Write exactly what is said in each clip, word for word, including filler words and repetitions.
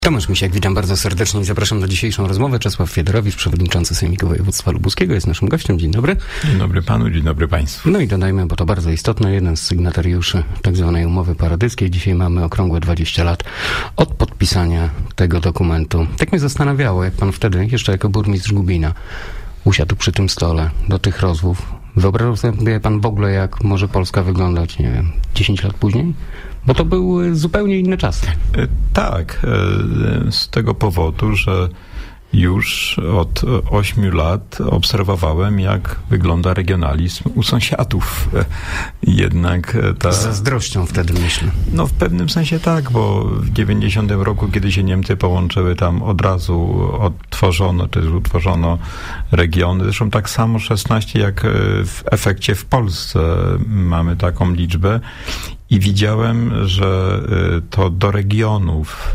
Tomasz Misiak, witam bardzo serdecznie i zapraszam na dzisiejszą rozmowę. Czesław Fiedorowicz, przewodniczący Sejmiku Województwa Lubuskiego, jest naszym gościem. Dzień dobry. Dzień dobry panu, dzień dobry państwu. No i dodajmy, bo to bardzo istotne, jeden z sygnatariuszy tak zwanej umowy paradyckiej. Dzisiaj mamy okrągłe dwadzieścia lat od podpisania tego dokumentu. Tak mnie zastanawiało, jak pan wtedy, jeszcze jako burmistrz Gubina, usiadł przy tym stole do tych rozmów. Wyobrażał sobie pan w ogóle, jak może Polska wyglądać, nie wiem, dziesięć lat później? Bo to były zupełnie inne czasy. Tak, z tego powodu, że już od ośmiu lat obserwowałem, jak wygląda regionalizm u sąsiadów. Jednak ta... Z zazdrością wtedy myślę. No w pewnym sensie tak, bo w dziewięćdziesiątym roku, kiedy się Niemcy połączyły, tam od razu odtworzono, czy utworzono regiony. Zresztą tak samo szesnaście, jak w efekcie w Polsce mamy taką liczbę. I widziałem, że to do regionów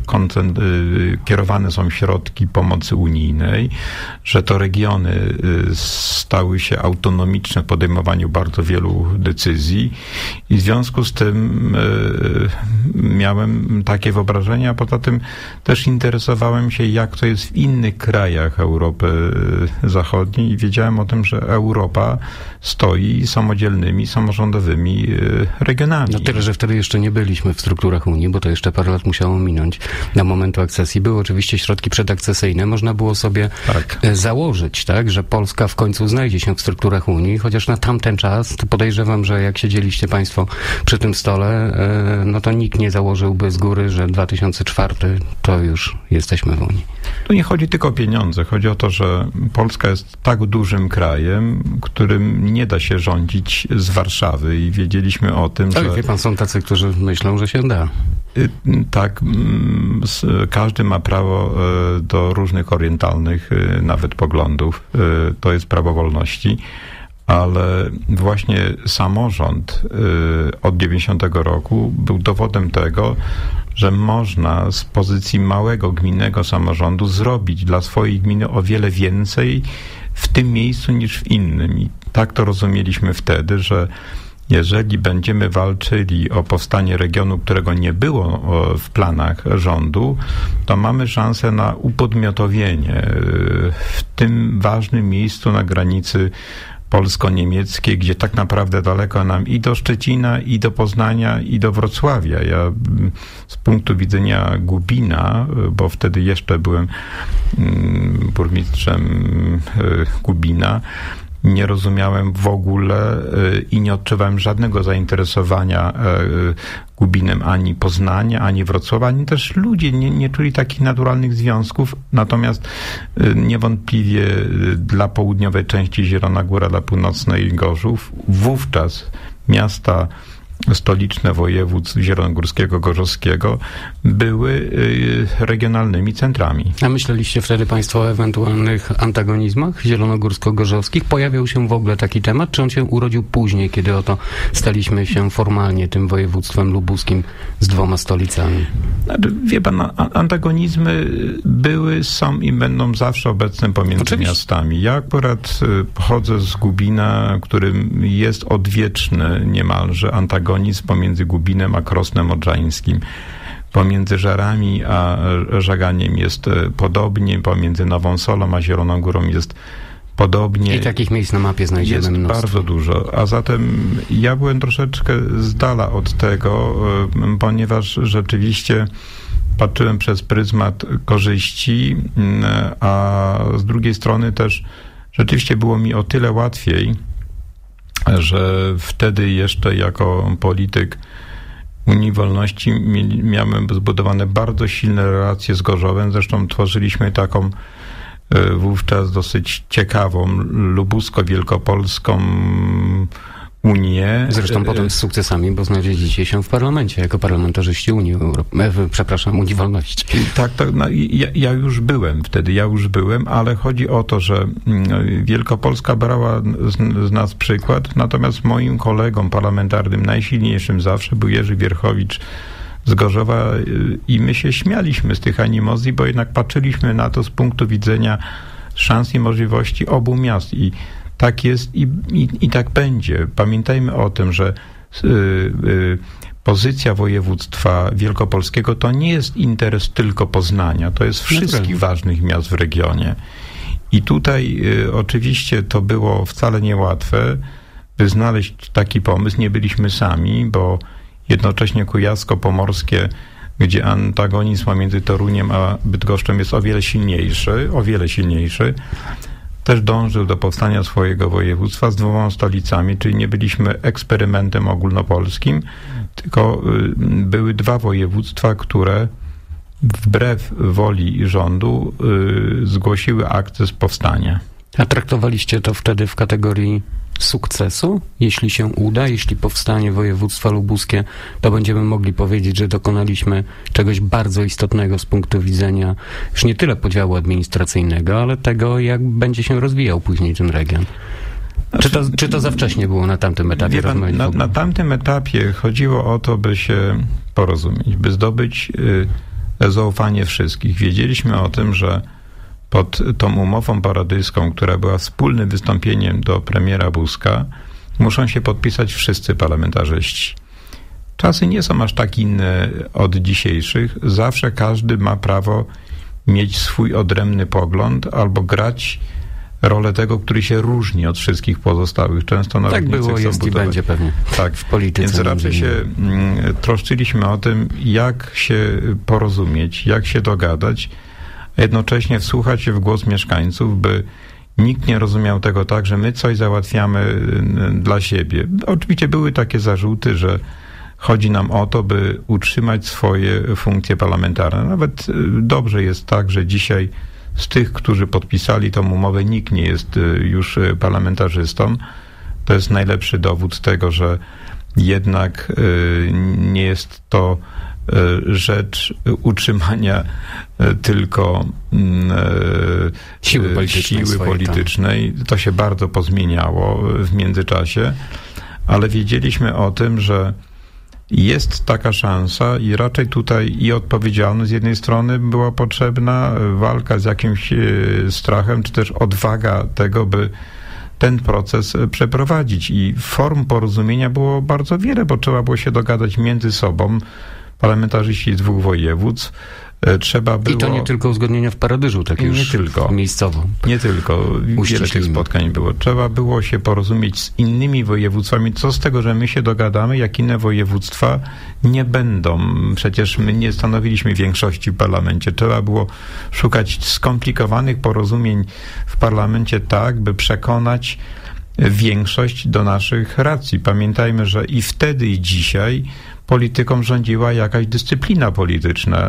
kierowane są środki pomocy unijnej, że to regiony stały się autonomiczne w podejmowaniu bardzo wielu decyzji i w związku z tym miałem takie wyobrażenia, a poza tym też interesowałem się, jak to jest w innych krajach Europy Zachodniej i wiedziałem o tym, że Europa stoi samodzielnymi, samorządowymi regionami. No tyle, że wtedy jeszcze nie byliśmy w strukturach Unii, bo to jeszcze parę lat musiało minąć na momentu akcesji. Były oczywiście środki przedakcesyjne. Można było sobie tak założyć, tak, że Polska w końcu znajdzie się w strukturach Unii, chociaż na tamten czas, to podejrzewam, że jak siedzieliście państwo przy tym stole, no to nikt nie założyłby z góry, że dwa tysiące czwarty to już jesteśmy w Unii. Tu nie chodzi tylko o pieniądze. Chodzi o to, że Polska jest tak dużym krajem, którym nie da się rządzić z Warszawy i wiedzieliśmy o tym, Ale że... wie pan, są tacy, którzy myślą, że się da. Tak, każdy ma prawo do różnych orientalnych nawet poglądów. To jest prawo wolności. Ale właśnie samorząd od dziewięćdziesiątego roku był dowodem tego, że można z pozycji małego gminnego samorządu zrobić dla swojej gminy o wiele więcej w tym miejscu niż w innym. I tak to rozumieliśmy wtedy, że jeżeli będziemy walczyli o powstanie regionu, którego nie było w planach rządu, to mamy szansę na upodmiotowienie w tym ważnym miejscu na granicy polsko-niemieckiej, gdzie tak naprawdę daleko nam i do Szczecina, i do Poznania, i do Wrocławia. Ja z punktu widzenia Gubina, bo wtedy jeszcze byłem burmistrzem Gubina, nie rozumiałem w ogóle i nie odczuwałem żadnego zainteresowania Gubinem ani Poznania, ani Wrocławia, ani też ludzie nie, nie czuli takich naturalnych związków. Natomiast niewątpliwie dla południowej części Zielona Góra, dla północnej Gorzów, wówczas miasta stoliczne województw zielonogórskiego, gorzowskiego były regionalnymi centrami. A myśleliście wtedy państwo o ewentualnych antagonizmach zielonogórsko-gorzowskich? Pojawiał się w ogóle taki temat, czy on się urodził później, kiedy oto staliśmy się formalnie tym województwem lubuskim z dwoma stolicami? Wie pan, antagonizmy były, są i będą zawsze obecne pomiędzy Oczywiście. miastami. Ja akurat pochodzę z Gubina, którym jest odwieczny niemalże antagonizm pomiędzy Gubinem a Krosnem Odrzańskim. Pomiędzy Żarami a Żaganiem jest podobnie, pomiędzy Nową Solą a Zieloną Górą jest podobnie. I takich miejsc na mapie znajdziemy jest mnóstwo. Bardzo dużo. A zatem ja byłem troszeczkę z dala od tego, ponieważ rzeczywiście patrzyłem przez pryzmat korzyści, a z drugiej strony też rzeczywiście było mi o tyle łatwiej, że wtedy jeszcze jako polityk Unii Wolności miałem zbudowane bardzo silne relacje z Gorzowem. Zresztą tworzyliśmy taką wówczas dosyć ciekawą lubusko-wielkopolską Unię. Zresztą potem z sukcesami, bo znaleźliście się w parlamencie jako parlamentarzyści Unii Europejskiej, przepraszam, Unii Wolności. Tak, tak. No, ja, ja już byłem wtedy, ja już byłem, ale chodzi o to, że Wielkopolska brała z, z nas przykład, natomiast moim kolegą parlamentarnym, najsilniejszym zawsze był Jerzy Wierchowicz z Gorzowa i my się śmialiśmy z tych animozji, bo jednak patrzyliśmy na to z punktu widzenia szans i możliwości obu miast i tak jest i, i, i tak będzie. Pamiętajmy o tym, że y, y, pozycja województwa wielkopolskiego to nie jest interes tylko Poznania, to jest wszystkich ważnych miast w regionie. I tutaj y, oczywiście to było wcale niełatwe, by znaleźć taki pomysł. Nie byliśmy sami, bo jednocześnie Kujawsko-Pomorskie, gdzie antagonizm pomiędzy Toruniem a Bydgoszczą jest o wiele silniejszy, o wiele silniejszy, też dążył do powstania swojego województwa z dwoma stolicami, czyli nie byliśmy eksperymentem ogólnopolskim, tylko y, były dwa województwa, które wbrew woli rządu y, zgłosiły akces powstania. A traktowaliście to wtedy w kategorii sukcesu? Jeśli się uda, jeśli powstanie województwo lubuskie, to będziemy mogli powiedzieć, że dokonaliśmy czegoś bardzo istotnego z punktu widzenia już nie tyle podziału administracyjnego, ale tego, jak będzie się rozwijał później ten region. Czy to, czy to za wcześnie było na tamtym etapie? Pan, na, na tamtym etapie chodziło o to, by się porozumieć, by zdobyć y, zaufanie wszystkich. Wiedzieliśmy o tym, że pod tą umową paradyską, która była wspólnym wystąpieniem do premiera Buzka, muszą się podpisać wszyscy parlamentarzyści. Czasy nie są aż tak inne od dzisiejszych. Zawsze każdy ma prawo mieć swój odrębny pogląd albo grać rolę tego, który się różni od wszystkich pozostałych. Często na tak było, jest budować. I będzie pewnie tak, w polityce. Więc raczej się mm, troszczyliśmy o tym, jak się porozumieć, jak się dogadać, a jednocześnie wsłuchać się w głos mieszkańców, by nikt nie rozumiał tego tak, że my coś załatwiamy dla siebie. Oczywiście były takie zarzuty, że chodzi nam o to, by utrzymać swoje funkcje parlamentarne. Nawet dobrze jest tak, że dzisiaj z tych, którzy podpisali tą umowę, nikt nie jest już parlamentarzystą. To jest najlepszy dowód tego, że jednak nie jest to rzecz utrzymania tylko siły politycznej. Siły politycznej. To się bardzo pozmieniało w międzyczasie, ale wiedzieliśmy o tym, że jest taka szansa i raczej tutaj i odpowiedzialność z jednej strony była potrzebna, walka z jakimś strachem, czy też odwaga tego, by ten proces przeprowadzić. I form porozumienia było bardzo wiele, bo trzeba było się dogadać między sobą, parlamentarzyści z dwóch województw. Trzeba było... I to nie tylko uzgodnienia w Paradyżu, tak już nie tylko, miejscowo. Nie tylko. Wiele tych spotkań było. Trzeba było się porozumieć z innymi województwami. Co z tego, że my się dogadamy, jak inne województwa nie będą. Przecież my nie stanowiliśmy większości w parlamencie. Trzeba było szukać skomplikowanych porozumień w parlamencie tak, by przekonać większość do naszych racji. Pamiętajmy, że i wtedy, i dzisiaj polityką rządziła jakaś dyscyplina polityczna.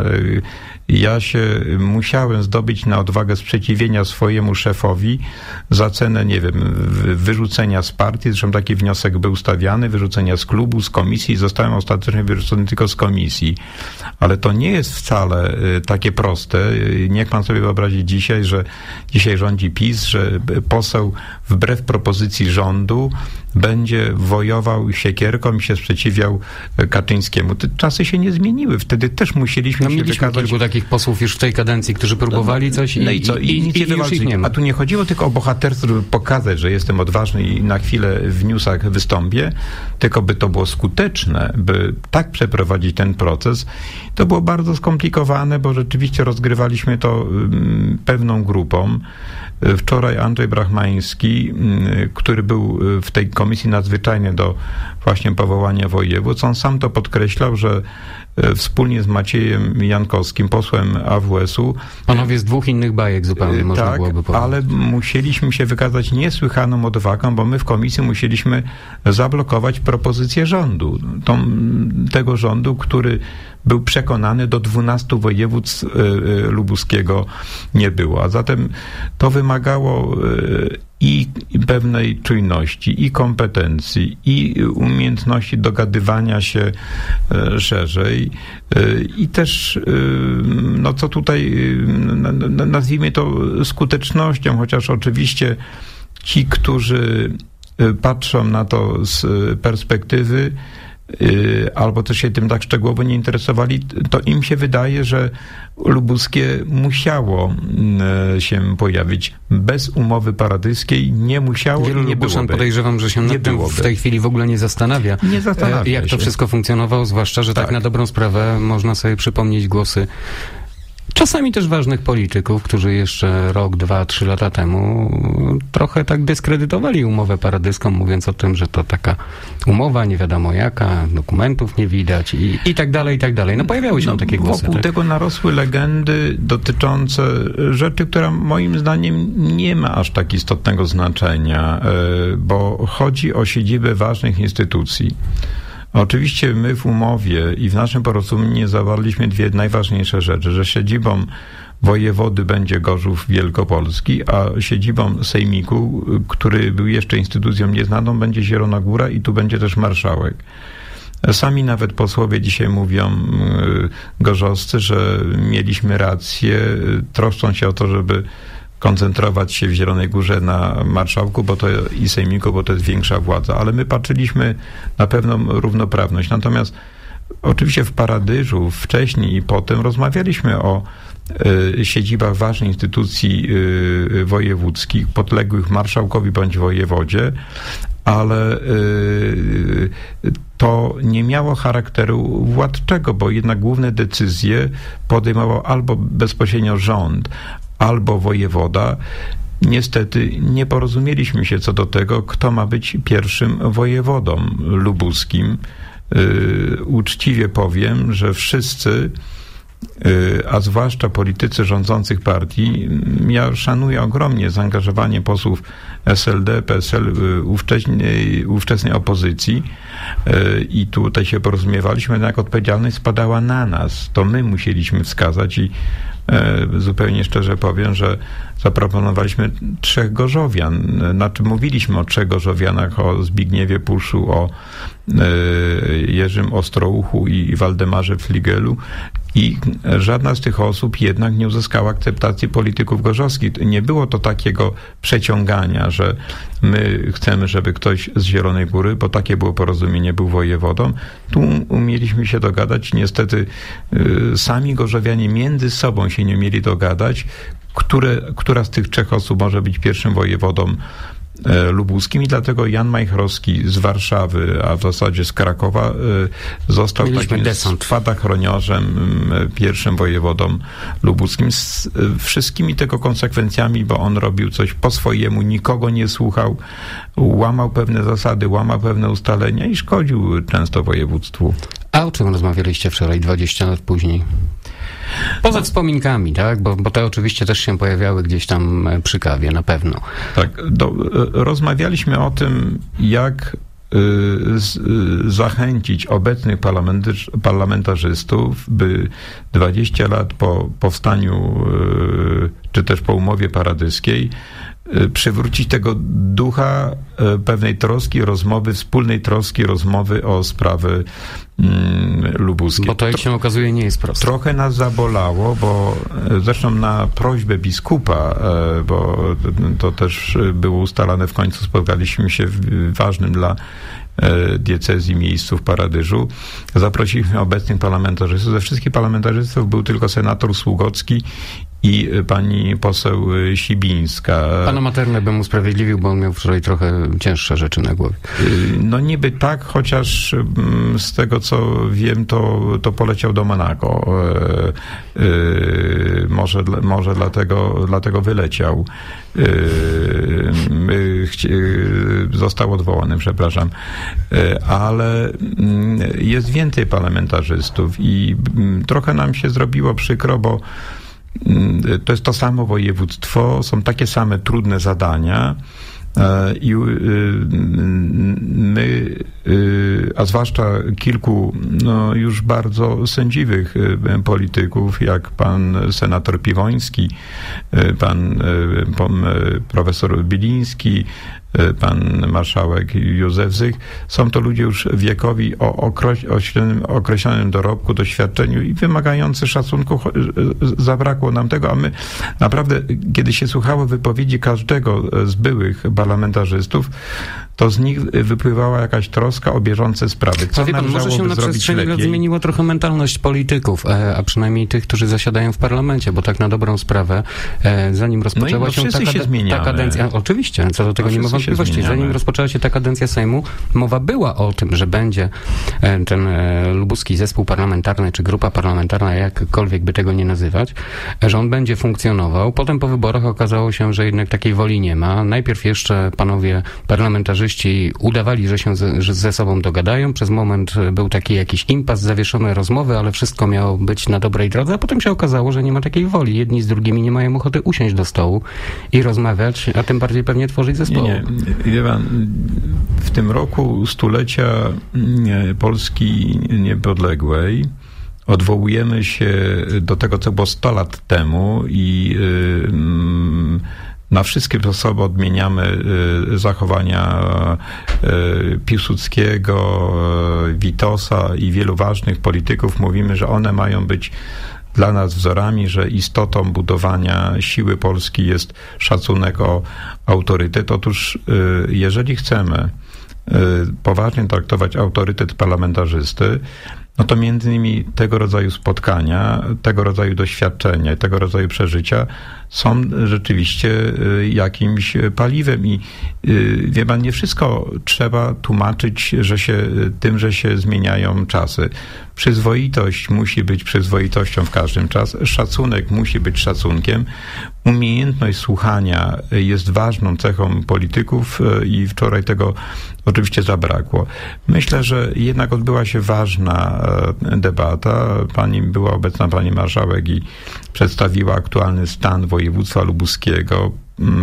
Ja się musiałem zdobyć na odwagę sprzeciwienia swojemu szefowi za cenę, nie wiem, wyrzucenia z partii. Zresztą taki wniosek był stawiany, wyrzucenia z klubu, z komisji. Zostałem ostatecznie wyrzucony tylko z komisji. Ale to nie jest wcale takie proste. Niech pan sobie wyobrazi dzisiaj, że dzisiaj rządzi PiS, że poseł wbrew propozycji rządu będzie wojował siekierką i się sprzeciwiał Kaczyńskiemu. Te czasy się nie zmieniły. Wtedy też musieliśmy no, się mieliśmy wykazać... kilku takich posłów już w tej kadencji, którzy próbowali no, coś i, no i, co? I, i, i, i już ich nie ma. A tu nie chodziło tylko o bohaterstwo, żeby pokazać, że jestem odważny i na chwilę w newsach wystąpię, tylko by to było skuteczne, by tak przeprowadzić ten proces. To było bardzo skomplikowane, bo rzeczywiście rozgrywaliśmy to um, pewną grupą. Wczoraj Andrzej Brachmański, który był w tej komisji nadzwyczajnej do właśnie powołania województw, on sam to podkreślał, że wspólnie z Maciejem Jankowskim, posłem A W S-u... Panowie z dwóch innych bajek zupełnie można tak, byłoby powiedzieć. Ale musieliśmy się wykazać niesłychaną odwagą, bo my w komisji musieliśmy zablokować propozycję rządu. Tą, tego rządu, który był przekonany, do dwunastu województw y, y, lubuskiego nie było. A zatem to wymagało y, i pewnej czujności, i kompetencji, i umiejętności dogadywania się y, szerzej. Y, I też, y, no co tutaj, y, nazwijmy to skutecznością, chociaż oczywiście ci, którzy patrzą na to z perspektywy, albo też się tym tak szczegółowo nie interesowali, to im się wydaje, że lubuskie musiało się pojawić. Bez umowy paradyjskiej nie musiało Wielu i nie Lubuszan byłoby. podejrzewam, że się nad tym w tej chwili w ogóle nie zastanawia. Nie zastanawia Jak się. to wszystko funkcjonowało, zwłaszcza, że tak. tak na dobrą sprawę można sobie przypomnieć głosy czasami też ważnych polityków, którzy jeszcze rok, dwa, trzy lata temu trochę tak dyskredytowali umowę paradyską, mówiąc o tym, że to taka umowa, nie wiadomo jaka, dokumentów nie widać i, i tak dalej, i tak dalej. No pojawiały się no, takie głosy. Wokół tak? tego narosły legendy dotyczące rzeczy, która moim zdaniem nie ma aż tak istotnego znaczenia, bo chodzi o siedzibę ważnych instytucji. Oczywiście my w umowie i w naszym porozumieniu zawarliśmy dwie najważniejsze rzeczy, że siedzibą wojewody będzie Gorzów Wielkopolski, a siedzibą sejmiku, który był jeszcze instytucją nieznaną, będzie Zielona Góra i tu będzie też marszałek. Sami nawet posłowie dzisiaj mówią, gorzowscy, że mieliśmy rację, troszczą się o to, żeby koncentrować się w Zielonej Górze na marszałku, bo to i sejmiku, bo to jest większa władza, ale my patrzyliśmy na pewną równoprawność. Natomiast oczywiście w Paradyżu wcześniej i potem rozmawialiśmy o y, siedzibach ważnych instytucji y, wojewódzkich, podległych marszałkowi bądź wojewodzie, ale y, to nie miało charakteru władczego, bo jednak główne decyzje podejmował albo bezpośrednio rząd, albo wojewoda. Niestety nie porozumieliśmy się co do tego, kto ma być pierwszym wojewodą lubuskim. Yy, uczciwie powiem, że wszyscy, yy, a zwłaszcza politycy rządzących partii, ja szanuję ogromnie zaangażowanie posłów S L D, P S L, yy, ówczesnej, ówczesnej opozycji yy, i tutaj się porozumiewaliśmy, jednak odpowiedzialność spadała na nas. To my musieliśmy wskazać i zupełnie szczerze powiem, że zaproponowaliśmy trzech gorzowian. Znaczy mówiliśmy o trzech gorzowianach, o Zbigniewie Puszu, o Jerzym Ostrouchu i Waldemarze Fligelu i żadna z tych osób jednak nie uzyskała akceptacji polityków gorzowskich. Nie było to takiego przeciągania, że my chcemy, żeby ktoś z Zielonej Góry, bo takie było porozumienie, był wojewodą. Tu umieliśmy się dogadać. Niestety y, sami gorzowianie między sobą się nie umieli dogadać, które, która z tych trzech osób może być pierwszym wojewodą lubuskim i dlatego Jan Majchrowski z Warszawy, a w zasadzie z Krakowa został Mieliśmy takim desant. spadochroniarzem, pierwszym wojewodą lubuskim z wszystkimi tego konsekwencjami, bo on robił coś po swojemu, nikogo nie słuchał, łamał pewne zasady, łamał pewne ustalenia i szkodził często województwu. A o czym rozmawialiście wczoraj, dwadzieścia lat później? Poza wspominkami, tak? Bo, bo te oczywiście też się pojawiały gdzieś tam przy kawie, na pewno. Tak, do, rozmawialiśmy o tym, jak y, z, y, zachęcić obecnych parlamentarzystów, by dwadzieścia lat po powstaniu, y, czy też po umowie paradyskiej, przywrócić tego ducha pewnej troski, rozmowy, wspólnej troski, rozmowy o sprawy mm, lubuskie. Bo to, jak się okazuje, nie jest proste. Trochę nas zabolało, bo zresztą na prośbę biskupa, bo to też było ustalane, w końcu spotkaliśmy się w ważnym dla diecezji miejscu w Paradyżu. Zaprosiliśmy obecnych parlamentarzystów. Ze wszystkich parlamentarzystów był tylko senator Sługocki i pani poseł Sibińska. Pana Maternę bym usprawiedliwił, bo on miał wczoraj trochę cięższe rzeczy na głowie. No niby tak, chociaż z tego co wiem, to, to poleciał do Monaco. Może, może dlatego, dlatego wyleciał. Został odwołany, przepraszam. Ale jest więcej parlamentarzystów i trochę nam się zrobiło przykro, bo to jest to samo województwo, są takie same trudne zadania i my, a zwłaszcza kilku no, już bardzo sędziwych polityków, jak pan senator Piwoński, pan profesor Biliński, pan marszałek Józef Zych, są to ludzie już wiekowi o określonym, określonym dorobku, doświadczeniu i wymagający szacunku. Zabrakło nam tego, a my naprawdę, kiedy się słuchało wypowiedzi każdego z byłych parlamentarzystów, to z nich wypływała jakaś troska o bieżące sprawy. Co wie pan, może się na przestrzeni lat zmieniła trochę mentalność polityków, a przynajmniej tych, którzy zasiadają w parlamencie, bo tak na dobrą sprawę, zanim rozpoczęła no się, ta, się ta kadencja, oczywiście, co do tego no nie ma wątpliwości, zanim rozpoczęła się ta kadencja Sejmu, mowa była o tym, że będzie ten lubuski zespół parlamentarny, czy grupa parlamentarna, jakkolwiek by tego nie nazywać, że on będzie funkcjonował. Potem po wyborach okazało się, że jednak takiej woli nie ma. Najpierw jeszcze panowie parlamentarzyści udawali, że się ze, że ze sobą dogadają. Przez moment był taki jakiś impas, zawieszone rozmowy, ale wszystko miało być na dobrej drodze, a potem się okazało, że nie ma takiej woli. Jedni z drugimi nie mają ochoty usiąść do stołu i rozmawiać, a tym bardziej pewnie tworzyć zespołu. Nie, nie. Wie pan, w tym roku stulecia Polski niepodległej odwołujemy się do tego, co było sto lat temu i na wszystkie sposoby odmieniamy zachowania Piłsudskiego, Witosa i wielu ważnych polityków. Mówimy, że one mają być dla nas wzorami, że istotą budowania siły Polski jest szacunek o autorytet. Otóż jeżeli chcemy poważnie traktować autorytet parlamentarzysty, no to między innymi tego rodzaju spotkania, tego rodzaju doświadczenia, tego rodzaju przeżycia są rzeczywiście jakimś paliwem i wie pan, nie wszystko trzeba tłumaczyć, że się tym, że się zmieniają czasy. Przyzwoitość musi być przyzwoitością w każdym czas, szacunek musi być szacunkiem, umiejętność słuchania jest ważną cechą polityków i wczoraj tego oczywiście zabrakło. Myślę, że jednak odbyła się ważna debata. Pani była obecna, pani marszałek, i przedstawiła aktualny stan województwa lubuskiego.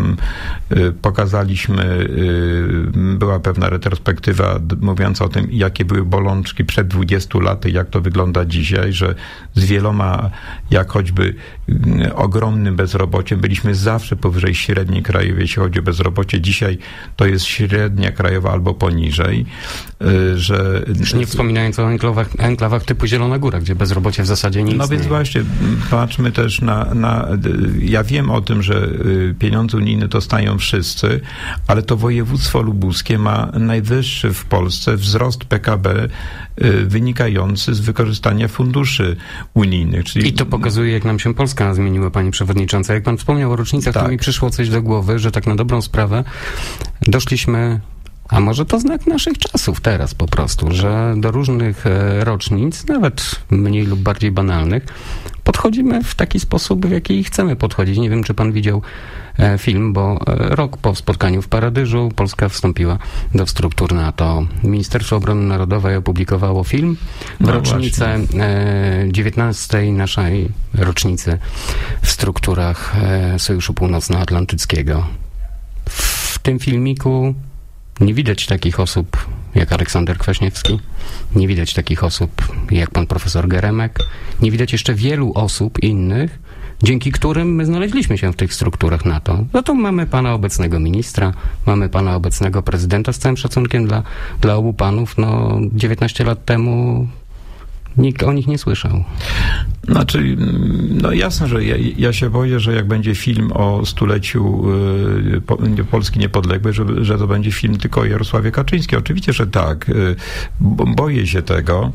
Pokazaliśmy, była pewna retrospektywa mówiąca o tym, jakie były bolączki przed dwudziestu laty, jak to wygląda dzisiaj, że z wieloma, jak choćby ogromnym bezrobociem, byliśmy zawsze powyżej średniej krajowej, jeśli chodzi o bezrobocie. Dzisiaj to jest średnia krajowa albo poniżej. Że... Już nie wspominając o enklawach, enklawach typu Zielona Góra, gdzie bezrobocie w zasadzie nie istnieje. No więc właśnie, patrzmy też na, na... Ja wiem o tym, że pieniądze unijne dostają wszyscy, ale to województwo lubuskie ma najwyższy w Polsce wzrost P K B wynikający z wykorzystania funduszy unijnych. Czyli... I to pokazuje, jak nam się Polska zmieniła, pani przewodnicząca. Jak pan wspomniał o rocznicach, tak, to mi przyszło coś do głowy, że tak na dobrą sprawę doszliśmy... A może to znak naszych czasów teraz po prostu, że do różnych rocznic, nawet mniej lub bardziej banalnych, podchodzimy w taki sposób, w jaki chcemy podchodzić. Nie wiem, czy pan widział film, bo rok po spotkaniu w Paradyżu Polska wstąpiła do struktur NATO. Ministerstwo Obrony Narodowej opublikowało film w no rocznicę dziewiętnastej naszej rocznicy w strukturach Sojuszu Północnoatlantyckiego. W tym filmiku nie widać takich osób jak Aleksander Kwaśniewski, nie widać takich osób jak pan profesor Geremek, nie widać jeszcze wielu osób innych, dzięki którym my znaleźliśmy się w tych strukturach NATO. No to mamy pana obecnego ministra, mamy pana obecnego prezydenta, z całym szacunkiem dla, dla obu panów. No dziewiętnaście lat temu nikt o nich nie słyszał. Znaczy, no jasne, że ja, ja się boję, że jak będzie film o stuleciu y, po, Polski niepodległej, że, że to będzie film tylko o Jarosławie Kaczyńskim. Oczywiście, że tak. Y, bo, boję się tego.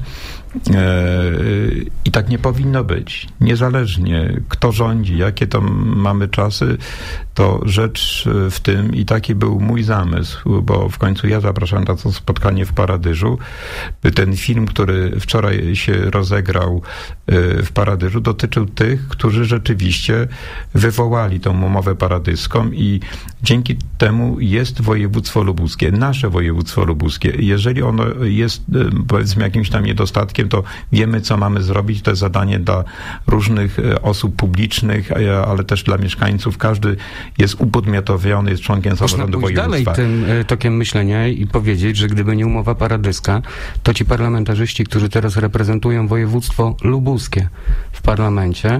I tak nie powinno być. Niezależnie kto rządzi, jakie to mamy czasy, to rzecz w tym, i taki był mój zamysł, bo w końcu ja zapraszam na to spotkanie w Paradyżu. Ten film, który wczoraj się rozegrał w Paradyżu, dotyczył tych, którzy rzeczywiście wywołali tą umowę paradyską i dzięki temu jest województwo lubuskie, nasze województwo lubuskie. Jeżeli ono jest, powiedzmy, jakimś tam niedostatkiem, to wiemy, co mamy zrobić. To jest zadanie dla różnych osób publicznych, ale też dla mieszkańców. Każdy jest upodmiotowiony, jest członkiem samorządu województwa. Można pójść dalej tym tokiem myślenia i powiedzieć, że gdyby nie umowa paradyska, to ci parlamentarzyści, którzy teraz reprezentują województwo lubuskie w parlamencie,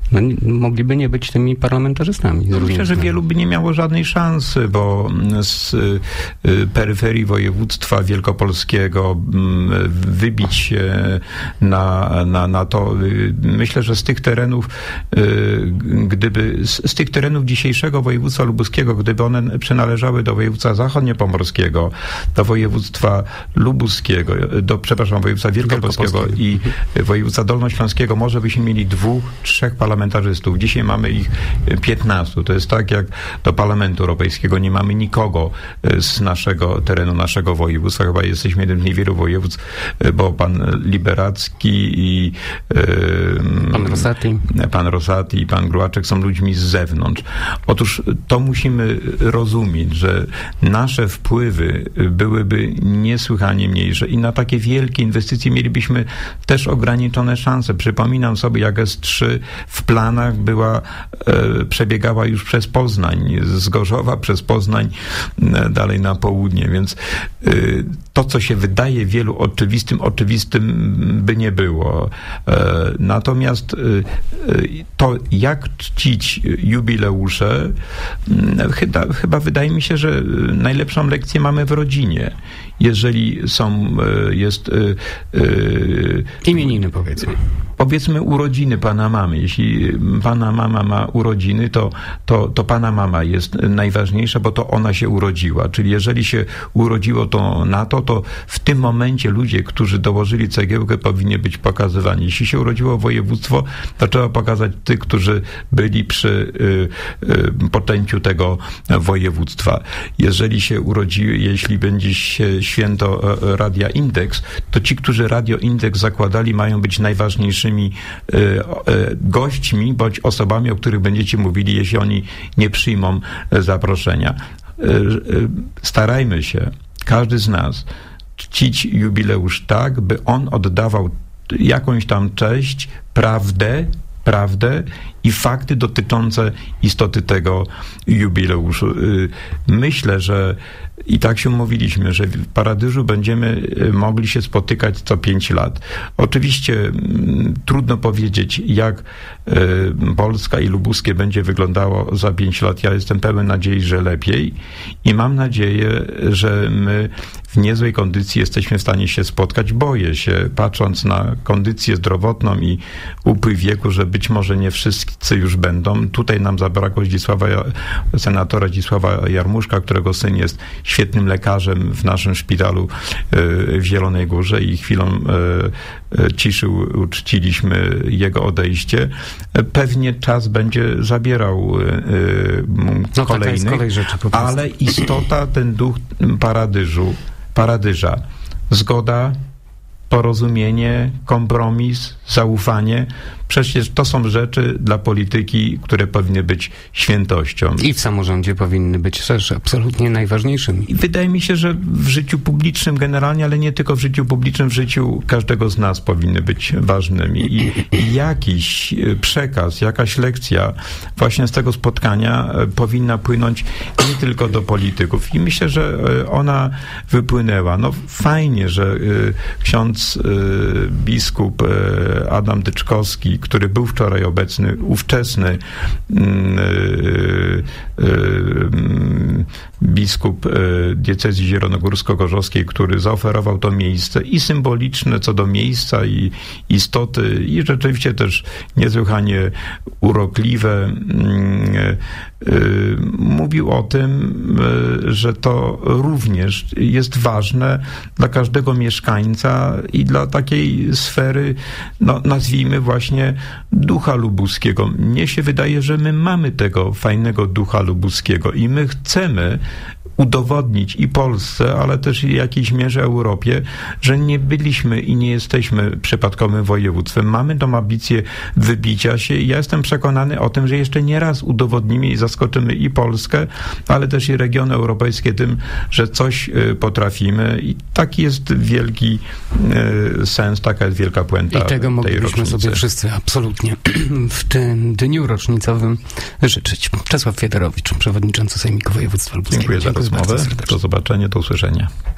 no, mogliby nie być tymi parlamentarzystami. No myślę, że wielu by nie miało żadnej szansy, bo z y, peryferii województwa wielkopolskiego y, wybić się na, na, na to. Y, myślę, że z tych terenów, y, gdyby z, z tych terenów dzisiejszego województwa lubuskiego, gdyby one przynależały do województwa zachodniopomorskiego, do województwa lubuskiego, do, przepraszam, województwa wielkopolskiego i województwa dolnośląskiego, może byśmy mieli dwóch, trzech parlamentarzystów. Dzisiaj mamy ich piętnastu. To jest tak, jak do Parlamentu Europejskiego nie mamy nikogo z naszego terenu, naszego województwa. Chyba jesteśmy jednym z niewielu województw, bo pan Liberacki i yy, pan Rosati. pan Rosati i pan Grułaczek są ludźmi z zewnątrz. Otóż to musimy rozumieć, że nasze wpływy byłyby niesłychanie mniejsze i na takie wielkie inwestycje mielibyśmy też ograniczone szanse. Przypominam sobie, jak S trzy w planach była, e, przebiegała już przez Poznań, z Gorzowa przez Poznań e, dalej na południe, więc e, to, co się wydaje wielu oczywistym, oczywistym by nie było. E, natomiast e, to, jak czcić jubileusze, e, chyba, chyba wydaje mi się, że najlepszą lekcję mamy w rodzinie. Jeżeli są, e, jest... E, e, imieniny, powiedzmy. Powiedzmy urodziny pana mamy. Jeśli pana mama ma urodziny, to, to, to pana mama jest najważniejsza, bo to ona się urodziła. Czyli jeżeli się urodziło to na to, to w tym momencie ludzie, którzy dołożyli cegiełkę, powinni być pokazywani. Jeśli się urodziło województwo, to trzeba pokazać tych, którzy byli przy y, y, poczęciu tego województwa. Jeżeli się urodziły, jeśli będzie się święto Radia Indeks, to ci, którzy Radio Indeks zakładali, mają być najważniejszymi gośćmi bądź osobami, o których będziecie mówili, jeśli oni nie przyjmą zaproszenia. Starajmy się, każdy z nas, czcić jubileusz tak, by on oddawał jakąś tam cześć, prawdę, prawdę i fakty dotyczące istoty tego jubileuszu. Myślę, że i tak się umówiliśmy, że w Paradyżu będziemy mogli się spotykać co pięć lat. Oczywiście m, trudno powiedzieć, jak y, Polska i lubuskie będzie wyglądało za pięć lat. Ja jestem pełen nadziei, że lepiej i mam nadzieję, że my w niezłej kondycji jesteśmy w stanie się spotkać. Boję się, patrząc na kondycję zdrowotną i upływ wieku, że być może nie wszyscy już będą. Tutaj nam zabrakło Zdzisława, senatora Zdzisława Jarmuszka, którego syn jest świetnym lekarzem w naszym szpitalu w Zielonej Górze i chwilą ciszy uczciliśmy jego odejście. Pewnie czas będzie zabierał no, kolejnych, rzeczy, ale istota, ten duch Paradyżu, Paradyża, zgoda, porozumienie, kompromis, zaufanie. Przecież to są rzeczy dla polityki, które powinny być świętością. I w samorządzie powinny być też absolutnie najważniejszymi. I wydaje mi się, że w życiu publicznym generalnie, ale nie tylko w życiu publicznym, w życiu każdego z nas powinny być ważnymi. I, i jakiś przekaz, jakaś lekcja właśnie z tego spotkania powinna płynąć nie tylko do polityków. I myślę, że ona wypłynęła. No fajnie, że ksiądz biskup Adam Dyczkowski, który był wczoraj obecny, ówczesny yy, yy, biskup diecezji zielonogórsko-gorzowskiej, który zaoferował to miejsce i symboliczne co do miejsca i istoty i rzeczywiście też niesłychanie urokliwe. Yy, yy, mówił o tym, yy, że to również jest ważne dla każdego mieszkańca i dla takiej sfery, no, nazwijmy właśnie ducha lubuskiego. Mnie się wydaje, że my mamy tego fajnego ducha lubuskiego i my chcemy udowodnić i Polsce, ale też i jakiejś mierze Europie, że nie byliśmy i nie jesteśmy przypadkowym województwem. Mamy tą ambicję wybicia się i ja jestem przekonany o tym, że jeszcze nie raz udowodnimy i zaskoczymy i Polskę, ale też i regiony europejskie tym, że coś potrafimy i taki jest wielki sens, taka jest wielka puenta. I tego moglibyśmy sobie wszyscy absolutnie w tym dniu rocznicowym życzyć. Czesław Fiedorowicz, przewodniczący Sejmiku Województwa Lubuskiego. Dziękuję za rozmowę. Do zobaczenia, do usłyszenia.